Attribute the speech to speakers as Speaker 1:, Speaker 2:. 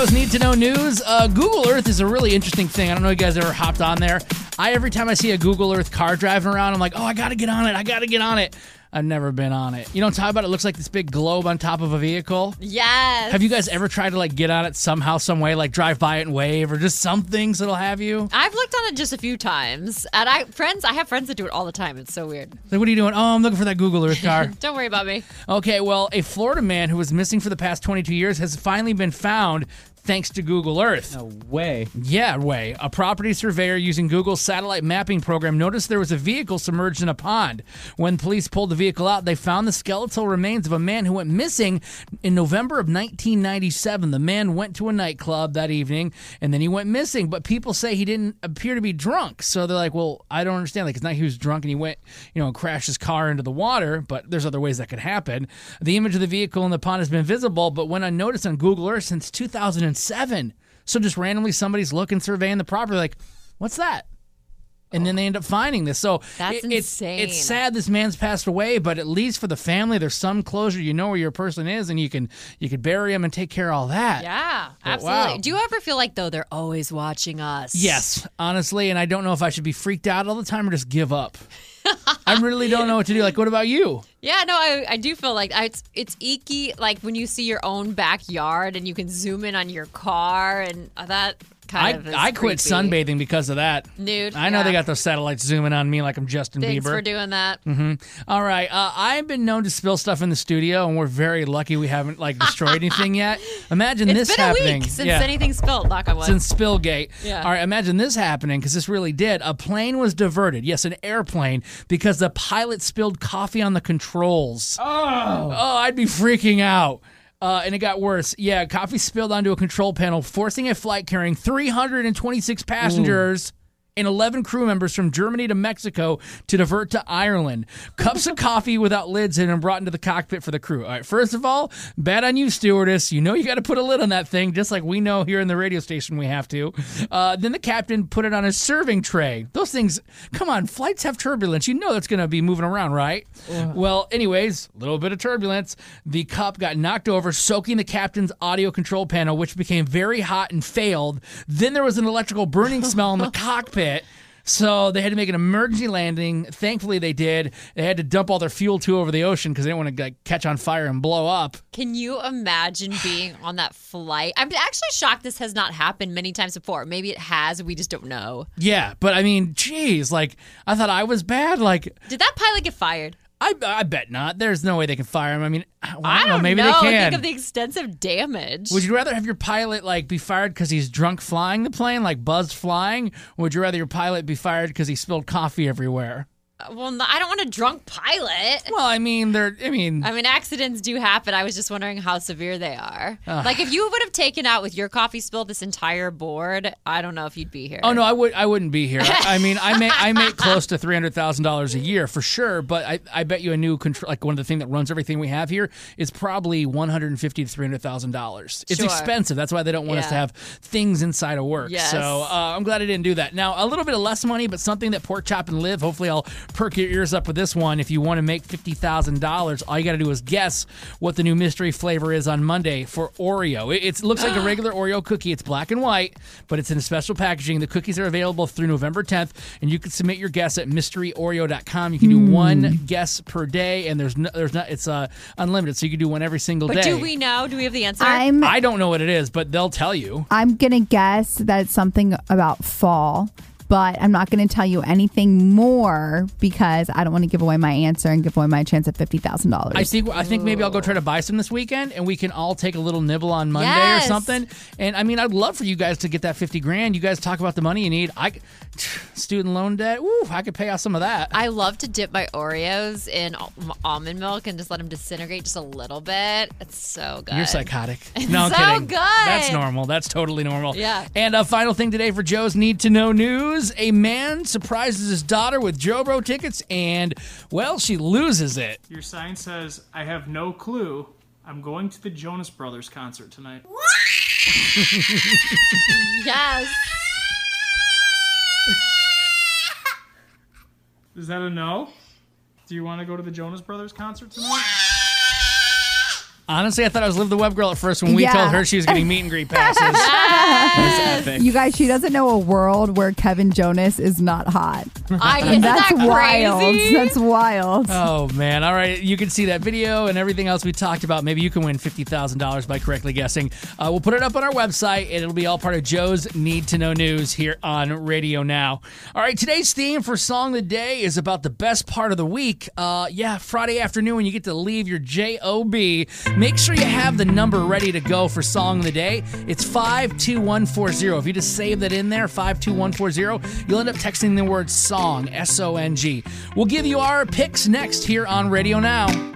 Speaker 1: Joe's Need to Know News. Google Earth is a really interesting thing. I don't know if you guys ever hopped on there. Every time I see a Google Earth car driving around, I'm like, oh, I got to get on it. I've never been on it. You know what I'm talking about? It looks like this big globe on top of a vehicle.
Speaker 2: Yes.
Speaker 1: Have you guys ever tried to get on it somehow, some way, drive by it and wave, or just some things that'll have you?
Speaker 2: I've looked on it just a few times, and I have friends that do it all the time. It's so weird.
Speaker 1: Like, what are you doing? Oh, I'm looking for that Google Earth car.
Speaker 2: Don't worry about me.
Speaker 1: Okay, well, a Florida man who was missing for the past 22 years has finally been found thanks to Google Earth.
Speaker 3: No way.
Speaker 1: Yeah, way. A property surveyor using Google's satellite mapping program noticed there was a vehicle submerged in a pond. When police pulled the vehicle out, they found the skeletal remains of a man who went missing in November of 1997. The man went to a nightclub that evening, and then he went missing. But people say he didn't appear to be drunk. So they're like, well, I don't understand. It's not he was drunk and he went, and crashed his car into the water, but there's other ways that could happen. The image of the vehicle in the pond has been visible, but went unnoticed on Google Earth since 2007. So just randomly somebody's looking, surveying the property, like, what's that? And then they end up finding this. So
Speaker 2: That's insane.
Speaker 1: It's sad this man's passed away, but at least for the family, there's some closure. You know where your person is, and you can bury him and take care of all that.
Speaker 2: Yeah,
Speaker 1: But
Speaker 2: absolutely.
Speaker 1: wow.
Speaker 2: Do you ever feel like, though, they're always watching us?
Speaker 1: Yes, honestly, and I don't know if I should be freaked out all the time or just give up. I really don't know what to do. What about you?
Speaker 2: Yeah, no, I do feel like it's icky, when you see your own backyard and you can zoom in on your car, and that kind of is
Speaker 1: I quit
Speaker 2: creepy.
Speaker 1: sunbathing because of that.
Speaker 2: Dude,
Speaker 1: I know
Speaker 2: yeah.
Speaker 1: they got those satellites zooming on me like I'm Justin
Speaker 2: Thanks
Speaker 1: Bieber.
Speaker 2: for doing that.
Speaker 1: All right. I've been known to spill stuff in the studio, and we're very lucky we haven't destroyed anything yet. Imagine this
Speaker 2: It's been
Speaker 1: happening.
Speaker 2: a week since anything spilled, knock on wood.
Speaker 1: Since Spillgate.
Speaker 2: Yeah.
Speaker 1: All right, imagine this happening, because this really did. A plane was diverted. Yes, an airplane, because the pilot spilled coffee on the controls. Oh, I'd be freaking out. And it got worse. Yeah, coffee spilled onto a control panel, forcing a flight carrying 326 passengers and 11 crew members from Germany to Mexico to divert to Ireland. Cups of coffee without lids had been brought into the cockpit for the crew. All right, first of all, bad on you, stewardess. You know you got to put a lid on that thing, just like we know here in the radio station we have to. Then the captain put it on a serving tray. Those things, come on, flights have turbulence. You know that's going to be moving around, right? Well, anyways, a little bit of turbulence. The cup got knocked over, soaking the captain's audio control panel, which became very hot and failed. Then there was an electrical burning smell in the cockpit. So they had to make an emergency landing. Thankfully, they did. They had to dump all their fuel, too, over the ocean because they didn't want to catch on fire and blow up.
Speaker 2: Can you imagine being on that flight? I'm actually shocked this has not happened many times before. Maybe it has. We just don't know.
Speaker 1: Yeah, but I mean, geez, I thought I was bad.
Speaker 2: Did that pilot get fired?
Speaker 1: I bet not. There's no way they can fire him. I mean,
Speaker 2: I don't know.
Speaker 1: Maybe they can.
Speaker 2: Think of the extensive damage.
Speaker 1: Would you rather have your pilot be fired because he's drunk flying the plane, buzzed flying? Or would you rather your pilot be fired because he spilled coffee everywhere?
Speaker 2: Well, no, I don't want a drunk pilot.
Speaker 1: Well, I mean,
Speaker 2: accidents do happen. I was just wondering how severe they are. If you would have taken out with your coffee spill this entire board, I don't know if you'd be here.
Speaker 1: Oh no, I wouldn't be here. I mean, I make close to $300,000 a year for sure. But I bet you a new control, one of the things that runs everything we have here, is probably $150,000 to $300,000. It's expensive. That's why they don't want us to have things inside of work.
Speaker 2: Yes.
Speaker 1: So I'm glad I didn't do that. Now a little bit of less money, but something that Pork Chop and Live. Hopefully, I'll perk your ears up with this one. If you want to make $50,000, all you got to do is guess what the new mystery flavor is on Monday for Oreo. It looks like a regular Oreo cookie. It's black and white, but it's in special packaging. The cookies are available through November 10th, and you can submit your guess at mysteryoreo.com. You can do one guess per day, and it's unlimited, so you can do one every single day.
Speaker 2: But do we know? Do we have the answer?
Speaker 1: I don't know what it is, but they'll tell you.
Speaker 4: I'm going to guess that it's something about fall. But I'm not going to tell you anything more because I don't want to give away my answer and give away my chance at $50,000.
Speaker 1: I think maybe I'll go try to buy some this weekend, and we can all take a little nibble on Monday or something. And I mean, I'd love for you guys to get that $50,000. You guys talk about the money you need. Student loan debt. Woo, I could pay off some of that.
Speaker 2: I love to dip my Oreos in almond milk and just let them disintegrate just a little bit. It's so good.
Speaker 1: You're psychotic.
Speaker 2: It's
Speaker 1: no, I'm
Speaker 2: so
Speaker 1: kidding.
Speaker 2: good.
Speaker 1: That's normal. That's totally normal.
Speaker 2: Yeah.
Speaker 1: And a final thing today for Joe's Need to Know News. A man surprises his daughter with Joe Bro tickets and, well, she loses it.
Speaker 5: Your sign says, I have no clue. I'm going to the Jonas Brothers concert tonight.
Speaker 2: Yes.
Speaker 5: Is that a no? Do you want to go to the Jonas Brothers concert tonight?
Speaker 1: Honestly, I thought I was Liv the Web Girl at first when we
Speaker 4: Yeah.
Speaker 1: told her she was getting meet and greet passes. That's epic.
Speaker 4: You guys, she doesn't know a world where Kevin Jonas is not hot.
Speaker 2: Isn't
Speaker 4: That's
Speaker 2: that
Speaker 4: wild.
Speaker 2: crazy?
Speaker 4: That's wild.
Speaker 1: Oh, man. All right. You can see that video and everything else we talked about. Maybe you can win $50,000 by correctly guessing. We'll put it up on our website, and it'll be all part of Joe's Need to Know News here on Radio Now. All right. Today's theme for Song of the Day is about the best part of the week. Friday afternoon when you get to leave your J-O-B. Make sure you have the number ready to go for Song of the Day. It's 52140. If you just save that in there, 52140, you'll end up texting the word SONG, S-O-N-G. We'll give you our picks next here on Radio Now.